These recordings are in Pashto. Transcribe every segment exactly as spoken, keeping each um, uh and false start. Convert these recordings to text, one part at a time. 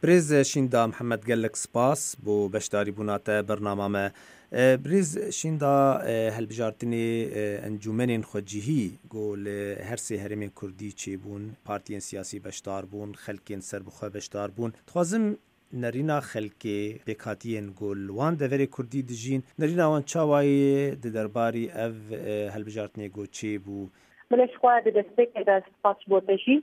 برز شیندا محمد گلک سپاس بو بشداری بوناته برنامه ما. برز شیندا هلبجارتنی انجمن خودجیهی گول هر سه هرم کردی چی بون پارتیان سیاسی بشدار بون خلکین سر بخوا بشدار بون توازم نرینا خلکی بکاتین گول وان دوری کردی دجین نرینا وان چاوای درباری اف هلبجارتنی گو چی بو بلش خواه دستک دست پاس بودشی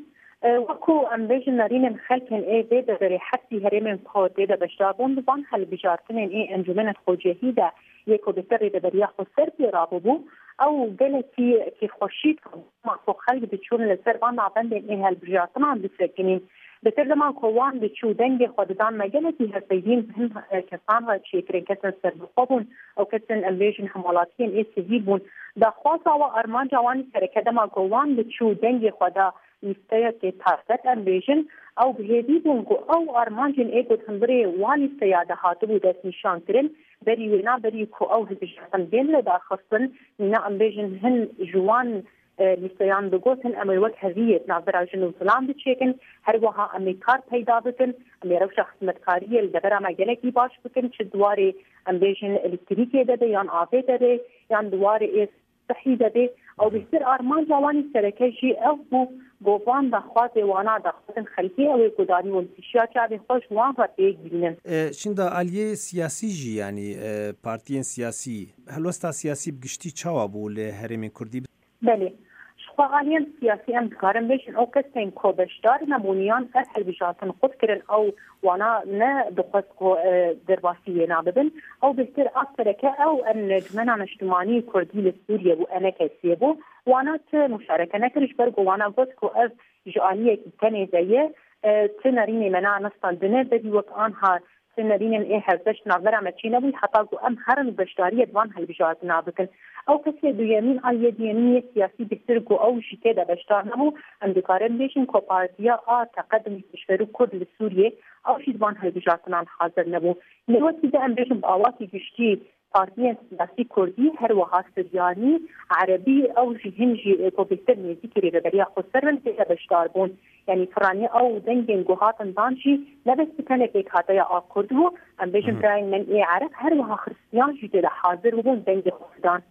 وكو أمبيجن نارين خلكن إيه بيدا بري حتى هريمن بخود بيدا بشتابون ببان هل بجارتنين إيه أنجمنة خوجهيدا يكو بسري دبريا خو سربي راببو أو قلتي كي خوشيت مع خو خلق بتشون لسربان عبندين إيه هل بجارتنا عم بسرقنين بترجمان كوان بتشو دنجي خوددان ما قلتي هالسيدين هم كسان هالشيكرين كسن سربخوبون أو كسن أمبيجن حمالاتين إيه سهيبون دا خاصة وأرمان جواني سركدما كوان بتشو دنجي خودا يستيقظ تحت أمبيجن أو بهديبون أو أرمانجن إيجو تنبري وان استيادة هاتبو داس نشان كرن بري ونا بري كو أو هبجان بين لدا خصن منا أمبيجن هن جوان لستيان بقوتن أمي وقت هذية نعبر جنوب سلام بتشيكن هروها أمي كار بيدا بكن أمي رو شخص متكارية الدبرة ما جلكي باش بكن شدواري أمبيجن الكتريكي داده يان آفي داده يان دواري إيه صحي داده أو بيصير أرمان جواني سركيشي أو بو گوان دخوات وانا دخوات خلقی او کداری ولتشیا چه خوش وان و دیگ بینن شندا علیه سیاسی جی یعنی پارتیین سیاسی هلوستا سیاسی بگشتی چاوا بو له هرم کردی بله شغالین سیاسی ام کارم بشن او کسین کو بشدار نمونیان اهل بجاتن خود کرن او وانا نه دقت کو درباسی نابن او بهتر اثرك او ان جمعنا اجتماعي كردي لسوريا وانا كسيبو وانا مشاركه نكرش برغو وانا قلت كو اف جاليه كني زي تنريني منع نصل بنا بدي وكانها تنريني ايه هزش نظره ماشينا بي حتى ام هرم بشداريه دوان هالبجات نابكن او كسي دو يمين اي دينيه سياسي بتركو او شي كده بشتغلوا عند قارن بيشن كو بارتيا اه تقدم بشفرو كرد لسوريا او شي دوان هالبجاتنا حاضر نبو نوتي ده ام بيشن باواتي گشتي پارتیان سیاسی کردی هر وها سریانی عربی او جهنجی کو بهتر نیزی کری بریا خسرن که بشدار بون یعنی فرانی او دنگن گوهاتن دانشی نبس کنه که کاتیا آ کردو ام بيجن براين من اي عرب هر وها خريستيان جدي حاضر وبون دنگ خدان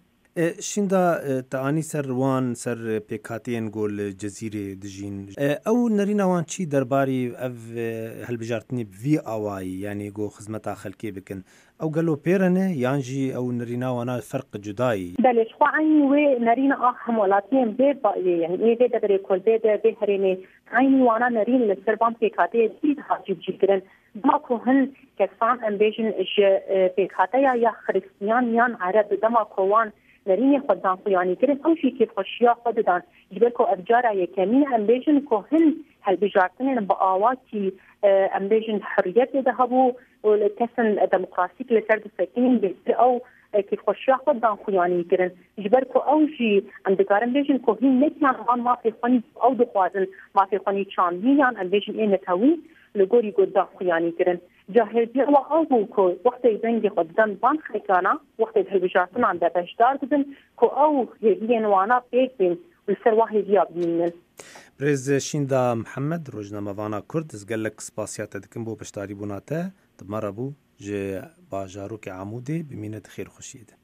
شندا تانی سر وان سر پیکاتین گول جزیره دجین او نرینا وان چی درباری اف هلبجارتنی وی آوای یعنی گو خدمت خلکی بکن او قالوا بيرنه يانجي او نرينا وانا فرق جداي بلش خو عين و نرينا اهم ولاتين بي يعني ايه ده دري كل بي ده بهريني عين وانا نرين للسربان بيكاتي دي حاجب جيرن ماكو هن كسان امبيشن اش بيكاتيا يا خريستيان يان عرب دما كوان نريني خدان يعني كده او شيء كيف خشيا خدان جبلكو افجارا يكمين امبيشن كو هن هالبجارتين باواتي امبيشن حريات ذهبوا والكسن ديمقراطيك لسرد السكين او كيف خشيا خدان يعني كده جبلكو او شيء عند قارن بيجن كو هن نكان ما في خني او دخوازن ما في خني شان يعني امبيشن ايه نتاوي لغوري قد يعني كده جاهزية وأو كو وقت يزنجي قدام بان خيكانا وقت الهلبجاتنا عند بشدار بدن كو أو هديين وانا بيكين والسر واحد يابدين برز شیندا محمد روزنامه وانا کرد از گلک سپاسیات دکن بو بشتاری بوناته دمارا بو جه باجارو که عمودی بمینت خیر خوشیده